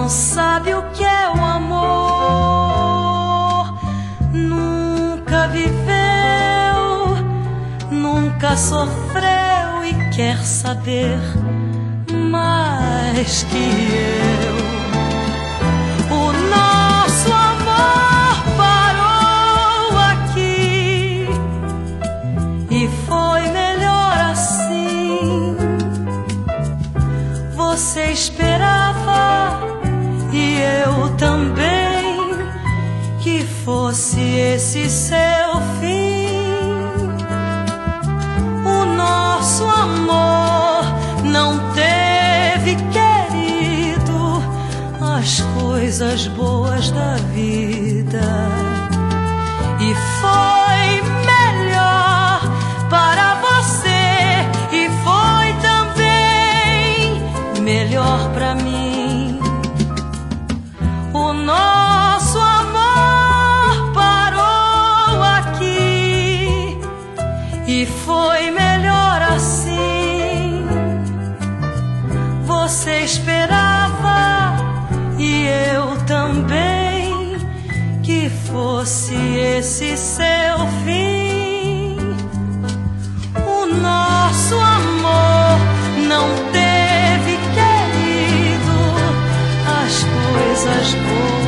não sabe o que é o amor, nunca viveu, nunca sofreu e quer saber mais que eu. O nosso amor parou aqui e foi melhor assim. Você esperava e eu também que fosse esse seu fim. O nosso amor não teve, querido, as coisas boas da vida, e foi melhor para você e foi também melhor para mim. O nosso amor parou aqui e foi melhor assim. Você esperava e eu também que fosse esse seu fim. O nosso amor não teve, querido, as coisas boas